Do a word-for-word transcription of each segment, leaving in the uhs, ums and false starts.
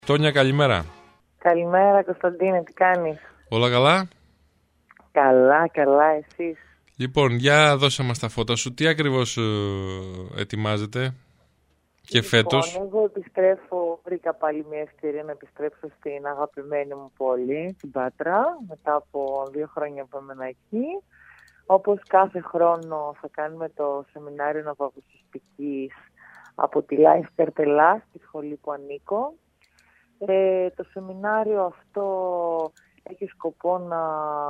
Τόνια, καλημέρα. Καλημέρα Κωνσταντίνε, τι κάνεις? Όλα καλά? Καλά, καλά, εσείς? Λοιπόν, για δώσε μας τα φώτα σου. Τι ακριβώς ε, ετοιμάζετε και λοιπόν, φέτος? Εγώ επιστρέφω, βρήκα πάλι μια ευκαιρία να επιστρέψω στην αγαπημένη μου πόλη, την Πάτρα, μετά από δύο χρόνια που έμενα εκεί. Όπως κάθε χρόνο θα κάνουμε το σεμινάριο ναυαγοσωστικής από τη Life Περτελά, στη σχολή που ανήκω. Ε, το σεμινάριο αυτό έχει σκοπό να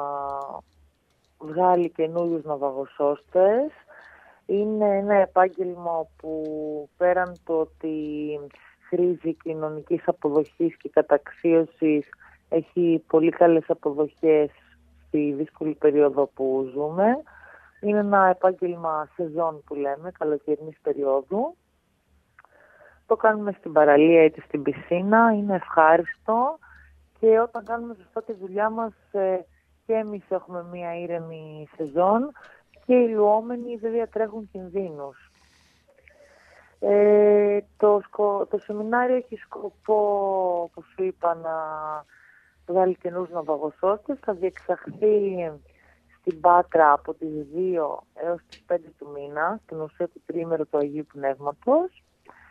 βγάλει καινούριους ναυαγοσώστες. Είναι ένα επάγγελμα που πέραν το ότι χρήζει κοινωνικής αποδοχής και καταξίωσης, έχει πολύ καλές αποδοχές στη δύσκολη περίοδο που ζούμε. Είναι ένα επάγγελμα σεζόν που λέμε, καλοκαιρινής περίοδου. Το κάνουμε στην παραλία είτε στην πισίνα, είναι ευχάριστο και όταν κάνουμε σωστά τη δουλειά μας και εμείς έχουμε μία ήρεμη σεζόν και οι λουόμενοι δεν διατρέχουν κινδύνους. Ε, το, σκο, το σεμινάριο έχει σκοπό, όπως σου είπα, να βγάλει καινούς ναυαγοσώστες. Θα διεξαχθεί στην Πάτρα από τις δύο έως τις πέντε του μήνα, στην ουσία του τρίμερου του Αγίου Πνεύματος.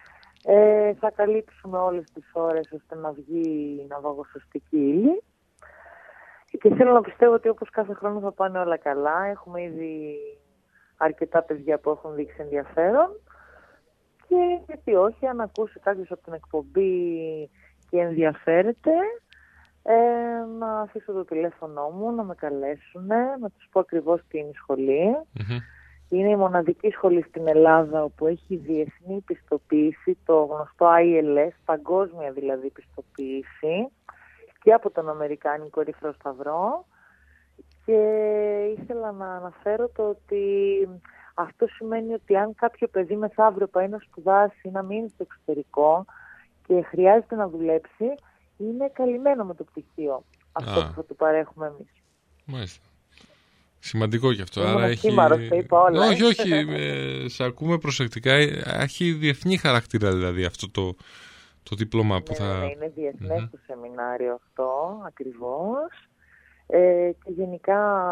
Ε, θα καλύψουμε όλες τις ώρες ώστε να βγει ναυαγοσωστική ύλη. Και θέλω να πιστεύω ότι όπως κάθε χρόνο θα πάνε όλα καλά. Έχουμε ήδη αρκετά παιδιά που έχουν δείξει ενδιαφέρον. Και γιατί όχι, αν ακούσει κάποιος από την εκπομπή και ενδιαφέρεται, ε, να αφήσω το τηλέφωνο μου, να με καλέσουν, να τους πω ακριβώς τι είναι η σχολή. Mm-hmm. Είναι η μοναδική σχολή στην Ελλάδα όπου έχει διεθνή πιστοποίηση, το γνωστό άι ελ ες, παγκόσμια δηλαδή πιστοποίηση, και από τον Αμερικάνικο Ερυθρό Σταυρό. Και ήθελα να αναφέρω το ότι αυτό σημαίνει ότι αν κάποιο παιδί μεθαύριο πάει να σπουδάσει ή να μείνει στο εξωτερικό και χρειάζεται να δουλέψει, είναι καλυμμένο με το πτυχίο αυτό Α. που θα του παρέχουμε εμείς. Μάλιστα. Σημαντικό και αυτό. Άρα έχει... Σήμαρος, το είπα όλα. Όχι, όχι. ε, σε ακούμε προσεκτικά. Έχει διεθνή χαρακτήρα δηλαδή αυτό το, το δίπλωμα που ναι, θα... Ναι, είναι διεθνές mm-hmm. το σεμινάριο αυτό, ακριβώς. Ε, και γενικά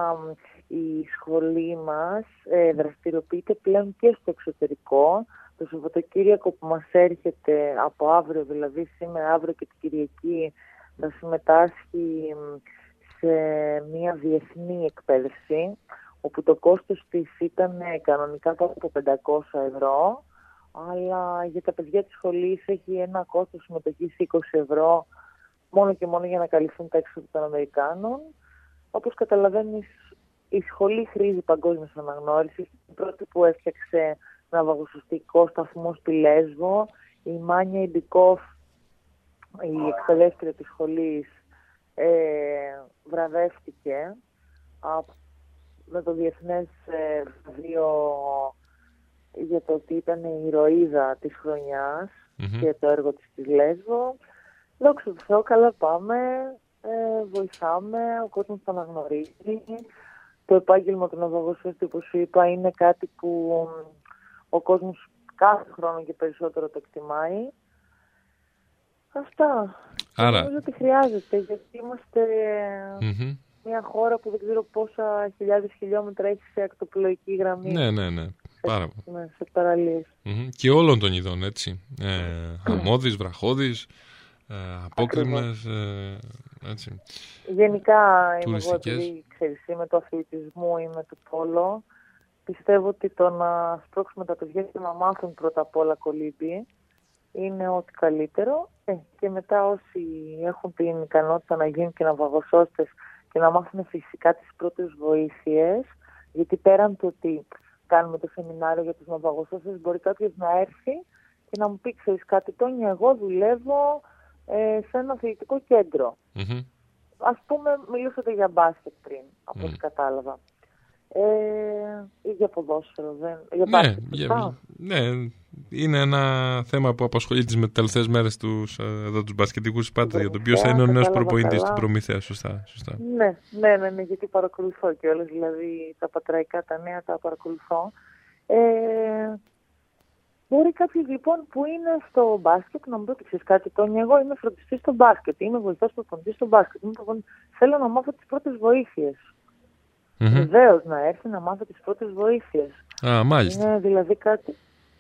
η σχολή μας ε, δραστηριοποιείται πλέον και στο εξωτερικό. Το Σαββατοκύριακο που μας έρχεται από αύριο, δηλαδή σήμερα, αύριο και την Κυριακή, θα συμμετάσχει σε μια διεθνή εκπαίδευση, όπου το κόστος της ήταν κανονικά πάνω από πεντακόσια ευρώ, αλλά για τα παιδιά της σχολής έχει ένα κόστος συμμετοχής είκοσι ευρώ, μόνο και μόνο για να καλυφθούν τα έξοδα των Αμερικάνων. Όπως καταλαβαίνεις, η σχολή χρήζει παγκόσμιας αναγνώρισης. Η πρώτη που έφτιαξε ναυαγοσωστικό σταθμό στη Λέσβο, η Μάνια Ιντικόφ, η εκπαιδεύτρια της σχολής, Ε, βραβεύτηκε α, με το διεθνές ε, βραβείο για το ότι ήταν η ηρωίδα της χρονιάς mm-hmm. και το έργο της στη Λέσβο. Δόξα τω Θεώ, καλά πάμε, ε, βοηθάμε, ο κόσμος το αναγνωρίζει. Το επάγγελμα του ναυαγοσώστη, όπως σου είπα, είναι κάτι που ο κόσμος κάθε χρόνο και περισσότερο το εκτιμάει. Αυτά. Άρα... Νομίζω ότι χρειάζεται, γιατί είμαστε mm-hmm. μια χώρα που δεν ξέρω πόσα χιλιάδες χιλιόμετρα έχει σε ακτοπλοϊκή γραμμή. Ναι, ναι, ναι. Πάρα πολύ. Σε παραλίες. Mm-hmm. Και όλων των ειδών, έτσι. Ε, αμμώδεις, βραχώδεις, ε, απόκρημνες, ε, έτσι. Γενικά είμαι εγώ, επειδή ξέρεις, είμαι του αθλητισμού, είμαι του πόλο. Πιστεύω ότι το να σπρώξουμε τα παιδιά και να μάθουν πρώτα απ' όλα κολύμπη είναι ό,τι καλύτερο, ε, και μετά όσοι έχουν την ικανότητα να γίνουν και ναυαγοσώστες και να μάθουν φυσικά τις πρώτες βοήθειες, γιατί πέραν του ότι κάνουμε το σεμινάριο για τους ναυαγοσώστες, μπορεί κάποιος να έρθει και να μου πει, ξέρεις κάτι Τόνια, εγώ δουλεύω ε, σε ένα αθλητικό κέντρο. Mm-hmm. Ας πούμε, μιλούσατε για μπάσκετ πριν, από ό,τι mm. κατάλαβα. Ε, ή για ποδόσφαιρο, δεν... για ναι, μπάσκετ, για, ναι, είναι ένα θέμα που απασχολεί τις με τελευταίες μέρες τους, εδώ, τους μπασκετικούς Πάτρα, για το ποιος θα είναι ο νέος προπονητής στην Προμηθέα. Σωστά, σωστά. Ναι, ναι, ναι, ναι, γιατί παρακολουθώ και όλες, δηλαδή τα πατραϊκά, τα νέα τα παρακολουθώ. Ε, Μπορεί κάποιος λοιπόν που είναι στο μπάσκετ να μου πει: ξέρεις κάτι, Τόνια, εγώ είμαι φροντιστής στο μπάσκετ, είμαι βοηθός προπονητής στο μπάσκετ, είμαι προπονητής. Θέλω να μάθω τις πρώτες βοήθειες. Mm-hmm. Βεβαίως να έρθει να μάθω τις πρώτες βοήθειες. Α, μάλιστα. Είναι δηλαδή κάτι.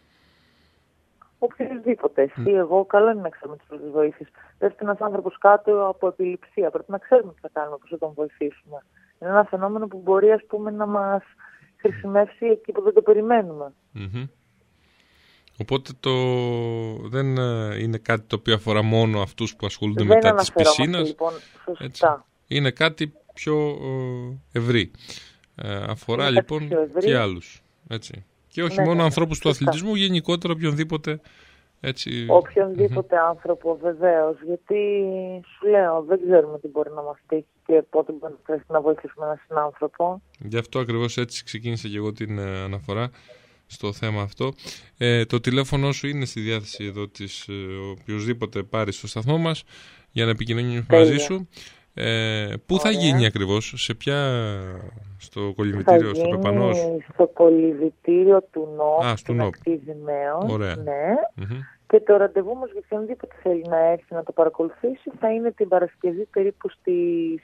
Οποιοδήποτε. Εσύ, mm. εγώ, καλό είναι να ξέρουμε τις πρώτες βοήθειες. Πέφτει ένας άνθρωπος κάτω από επιληψία. Πρέπει να ξέρουμε τι θα κάνουμε, πώς θα τον βοηθήσουμε. Είναι ένα φαινόμενο που μπορεί, ας πούμε, να μας χρησιμεύσει εκεί που δεν το περιμένουμε. Mm-hmm. Οπότε το δεν είναι κάτι το οποίο αφορά μόνο αυτούς που ασχολούνται δεν μετά της πισίνας. Λοιπόν, είναι κάτι πιο ευρύ. Ε, αφορά είναι λοιπόν και άλλους. Έτσι. Και όχι ναι, μόνο ναι, ανθρώπους του αθλητισμού, γενικότερα οποιονδήποτε. Έτσι. Οποιονδήποτε mm-hmm. άνθρωπο, βεβαίως. Γιατί σου λέω, δεν ξέρουμε τι μπορεί να μας τύχει και πότε μπορεί να βοηθήσουμε έναν συνάνθρωπο. Γι' αυτό ακριβώς έτσι ξεκίνησα και εγώ την ε, αναφορά στο θέμα αυτό. Ε, το τηλέφωνο σου είναι στη διάθεση εδώ της ε, οποιοσδήποτε πάρει στο σταθμό μας για να επικοινωνήσουμε μαζί σου. Ε, πού Ωραία. θα γίνει ακριβώς, σε ποια, στο κολυμβητήριο, στο Πεπανός? Στο κολυμβητήριο του ΝΟΠ, Α, στην Ακτίδη Νέων. Ωραία. Ναι. Mm-hmm. Και το ραντεβού μας για οποιονδήποτε θέλει να έρθει να το παρακολουθήσει θα είναι την Παρασκευή περίπου στις...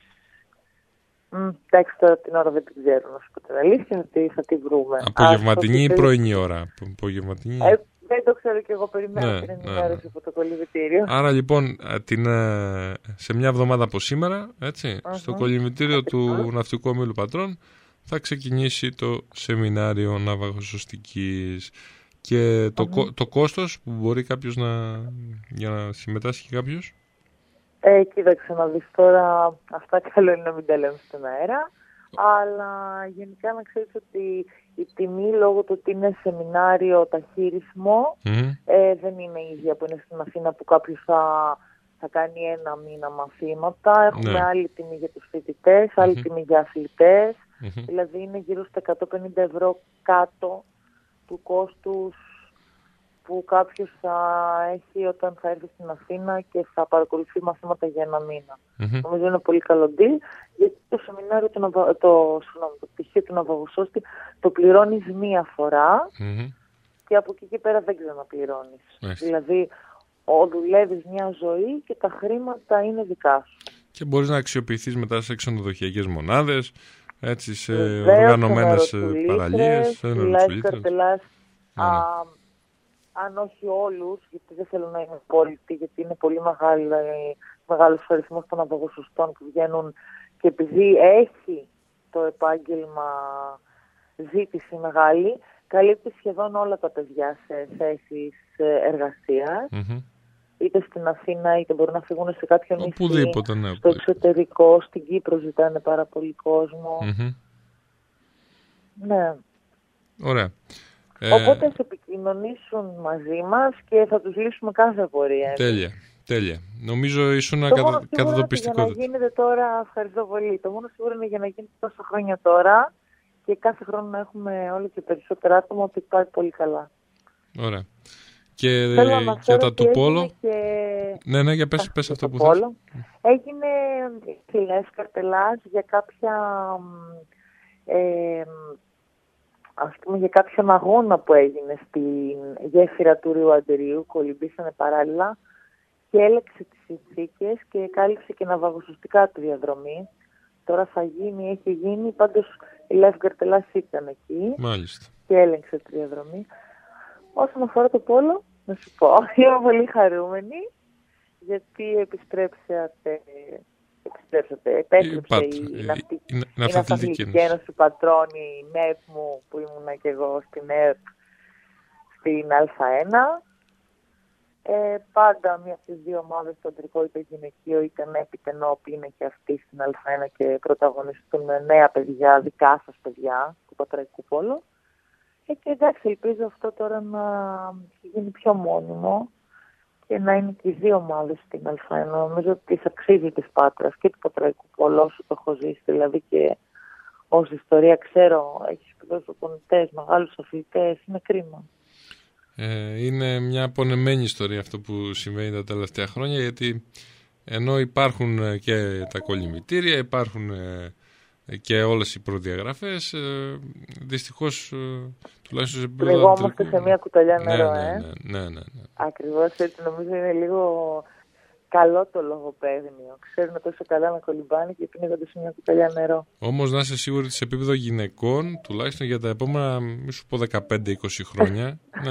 Εντάξει, τώρα την ώρα δεν την ξέρω, να σου πω την αλήθεια, θα τη, θα τη βρούμε. Απογευματινή ή πρωινή ώρα? Απογευματινή. Ε, δεν το ξέρω και εγώ, περιμένω ναι, την ενημέρωση ναι, ναι. από το κολυμβητήριο. Άρα λοιπόν, την, σε μια εβδομάδα από σήμερα, έτσι, uh-huh. στο κολυμβητήριο uh-huh. του Ναυτικού Ομίλου Πατρών θα ξεκινήσει το σεμινάριο ναυαγοσωστικής. Και το, uh-huh. το κόστος που μπορεί κάποιος να, για να συμμετάσχει κάποιος? Ε, κοίταξε να δεις τώρα, αυτά καλό είναι να μην τα λέμε στον αέρα, αλλά γενικά να ξέρεις ότι η τιμή λόγω του ότι είναι σεμινάριο ταχύρισμό mm. ε, δεν είναι ίδια που είναι στην Αθήνα που κάποιος θα, θα κάνει ένα μήνα μαθήματα. Έχουμε ναι. άλλη τιμή για τους φοιτητές, άλλη mm-hmm. τιμή για αθλητές, mm-hmm. δηλαδή είναι γύρω στα εκατόν πενήντα ευρώ κάτω του κόστους που κάποιος θα έχει όταν θα έρθει στην Αθήνα και θα παρακολουθεί μαθήματα για ένα μήνα. Mm-hmm. Νομίζω είναι πολύ καλό deal, γιατί το σεμινάριο, το, το, το, το πτυχίο του ναυαγοσώστη το πληρώνεις μία φορά mm-hmm. και από εκεί και πέρα δεν ξαναπληρώνεις. Mm-hmm. Δηλαδή, ο, δουλεύεις μια ζωή και τα χρήματα είναι δικά σου. Και μπορείς να αξιοποιηθείς μετά σε ξενοδοχειακές μονάδες, έτσι, σε Βεβαίως, οργανωμένες παραλίες, σε νεροσουλίτρες. Αν όχι όλους, γιατί δεν θέλω να είμαι απόλυτη, γιατί είναι πολύ μεγάλο, μεγάλος αριθμός των ναυαγοσωστών που βγαίνουν και επειδή έχει το επάγγελμα ζήτηση μεγάλη, καλύπτει σχεδόν όλα τα παιδιά σε θέσεις εργασίας. Mm-hmm. Είτε στην Αθήνα, είτε μπορούν να φύγουν σε κάποιο νησί, ναι, στο εξωτερικό, στην Κύπρο ζητάνε πάρα πολύ κόσμο. Mm-hmm. Ναι. Ωραία. Οπότε θα επικοινωνήσουν μαζί μας και θα τους λύσουμε κάθε απορία. Τέλεια, τέλεια. Νομίζω ήσουν κατα... κατατοπιστικό. Για να γίνεται τώρα, ευχαριστώ πολύ. Το μόνο σίγουρο είναι για να γίνεται τόσα χρόνια τώρα και κάθε χρόνο να έχουμε όλο και περισσότερα άτομα ότι πάει πολύ καλά. Ωραία. Και για τα του Πόλο. Και... Ναι, ναι, για πες, πες αυτό που θες. Έγινε φυλές καρτελάς για κάποια... Ε, ας πούμε για κάποιον αγώνα που έγινε στην γέφυρα του Ρίου Αντερίου, κολυμπήσανε παράλληλα και έλεξε τις συνθήκες και κάλυψε και ναυαγοσωστικά τη διαδρομή. Τώρα θα γίνει, έχει γίνει, πάντως η lifeguard Ελλάς ήταν εκεί. Μάλιστα. Και έλεγξε τη διαδρομή. Όσον αφορά το πόλο, να σου πω, είμαι πολύ χαρούμενη γιατί επιστρέψατε... Επιστρέψατε, επέστρεψε η, η, η, ναυτική, η, η Ναυτιλική Ένωση Πατρών, η ΝΕΠ μου που ήμουνα και εγώ στην ΕΠ στην Α1. Ε, πάντα μία από τις δύο ομάδες, το αντρικό ή το γυναικείο, ήταν επιτενόπι, είναι και αυτή στην Α1 και πρωταγωνιστούν με νέα παιδιά, δικά σας παιδιά του πατραϊκού πόλου. Ε, και εντάξει, ελπίζω αυτό τώρα να γίνει πιο μόνιμο και να είναι και οι δύο ομάδες στην Α1. Νομίζω ότι θα αξίζει της Πάτρας και του πατραϊκού πόλου όσο το έχω ζήσει. Δηλαδή και ως ιστορία ξέρω, έχει σπουδαίους προπονητές, μεγάλους αθλητές, είναι κρίμα. Ε, είναι μια απονεμένη ιστορία αυτό που συμβαίνει τα τελευταία χρόνια, γιατί ενώ υπάρχουν και τα κολυμβητήρια, υπάρχουν και όλες οι προδιαγραφές, ε, δυστυχώς ε, τουλάχιστον σε επίπεδο Πληγόμαστε αντρικού, σε μια κουταλιά νερό, ναι, ναι, ε. ναι, ναι, ναι, ναι. Ακριβώς έτσι, νομίζω είναι λίγο καλό το λογοπαίγνιο. Ξέρουν τόσο καλά να κολυμπάνε και πνίγονται σε μια κουταλιά νερό. Όμως να είσαι σίγουρη ότι σε επίπεδο γυναικών, τουλάχιστον για τα επόμενα, μη σου πω δεκαπέντε είκοσι χρόνια, ναι,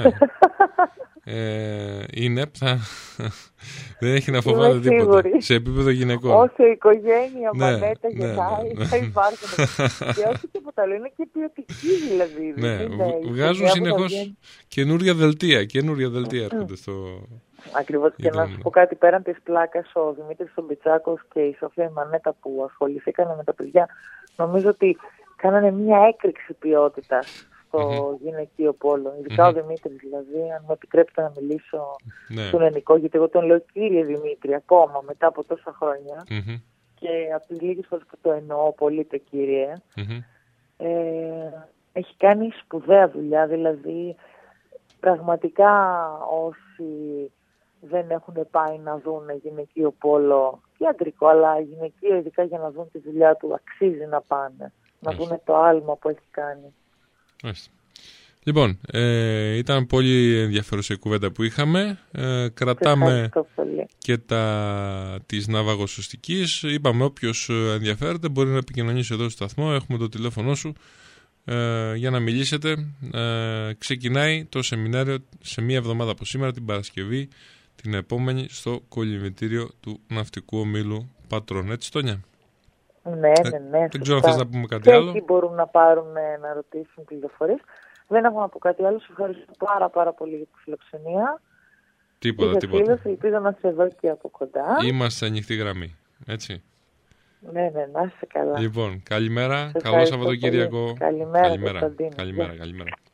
ε, είναι, θα, δεν έχει να φοβάται τίποτα. Σε επίπεδο γυναικών. Όσο η οικογένεια ναι, μανέτα ναι, γεννάει, ναι, ναι. θα υπάρχουν. Και όχι τίποτα άλλο, είναι και ποιοτική δηλαδή. Ναι, είναι, βγάζουν συνεχώς καινούρια δελτία, καινούρια δελτία έρχονται στο... Ακριβώς, και να σου πω κάτι πέραν της πλάκας, ο Δημήτρης Μπιτσάκος και η Σοφία η Μανέτα που ασχοληθήκαν με τα παιδιά, νομίζω ότι κάνανε μια έκρηξη ποιότητας στο mm-hmm. γυναικείο πόλο. Ειδικά mm-hmm. ο Δημήτρης, δηλαδή, αν μου επιτρέπετε να μιλήσω ναι. στον ελληνικό, γιατί εγώ τον λέω κύριε Δημήτρη ακόμα μετά από τόσα χρόνια mm-hmm. και από τις λίγες φορές που το εννοώ πολύ το κύριε, mm-hmm. ε, έχει κάνει σπουδαία δουλειά, δηλαδή πραγματικά όσοι δεν έχουν πάει να δουν γυναικείο πόλο και αντρικό, αλλά γυναικείο ειδικά για να δουν τη δουλειά του, αξίζει να πάνε, να Άχι. δουν το άλμα που έχει κάνει. Άχι. Λοιπόν, ε, ήταν πολύ ενδιαφέρουσα η κουβέντα που είχαμε. Ε, κρατάμε και τα της ναυαγοσωστικής. Είπαμε όποιος ενδιαφέρεται μπορεί να επικοινωνήσει εδώ στο σταθμό. Έχουμε το τηλέφωνο σου ε, για να μιλήσετε. Ε, ξεκινάει το σεμινάριο σε μία εβδομάδα από σήμερα, την Παρασκευή, την επόμενη, στο κολυμβητήριο του Ναυτικού Ομίλου Πατρών. Έτσι, Τόνια? Ναι, ναι, ναι. Δεν ξέρω αν θες να πούμε κάτι και άλλο. εκεί μπορούν να πάρουν να ρωτήσουν πληροφορίες. Δεν έχω να πω κάτι άλλο. Σου ευχαριστώ πάρα πάρα πολύ για τη φιλοξενία. Τίποτα, και τίποτα. Φίλος, ελπίζω να σε δω και από κοντά. Είμαστε ανοιχτή γραμμή. Έτσι. Ναι, ναι, να είσαι καλά. Λοιπόν, καλημέρα. Σε Καλό Σαββατοκύριακο. Καλημέρα, καλημέρα. Καλημέρα, καλημέρα.